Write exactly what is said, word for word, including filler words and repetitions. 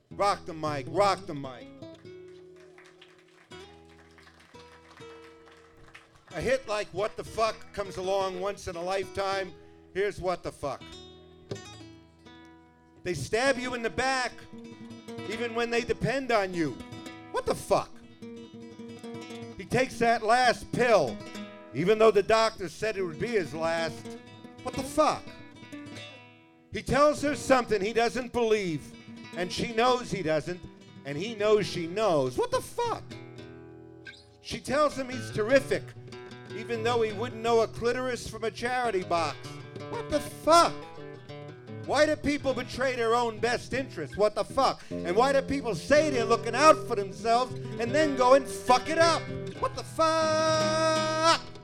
Rock the mic, rock the mic. A hit like What the Fuck comes along once in a lifetime. Here's What the Fuck. They stab you in the back, even when they depend on you. What the fuck? He takes that last pill, even though the doctor said it would be his last. What the fuck? He tells her something he doesn't believe, and she knows he doesn't, and he knows she knows. What the fuck? She tells him he's terrific, even though he wouldn't know a clitoris from a charity box. What the fuck? Why do people betray their own best interests? What the fuck? And why do people say they're looking out for themselves and then go and fuck it up? What the fuck?